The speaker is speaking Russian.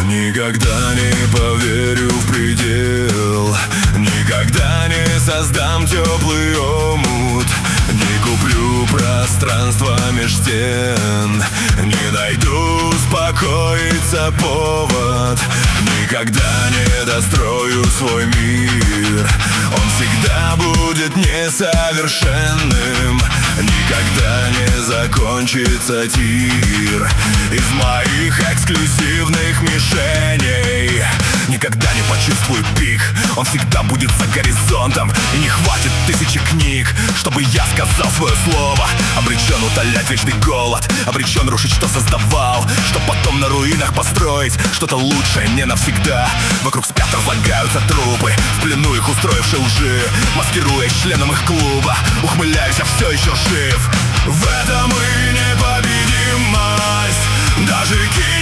Никогда не поверю в предел, никогда не создам теплый омут, не куплю пространство меж стен, не найду успокоиться повод. Никогда не дострою свой мир, он всегда будет несовершенным. Никогда не закончится тир из моих эксклюзивных мишеней. Никогда не почувствую пик, он всегда будет за горизонтом. И не хватит тысячи книг, чтобы я сказал свое слово. Обречен утолять вечный голод, обречен рушить, что создавал, чтоб потом на руинах построить что-то лучшее не навсегда. Вокруг спят, разлагаются трупы, в плену их устроившей лжи, маскируясь членом их клуба. Ухмыляюсь, я все еще жив. В этом и непобедимость. Даже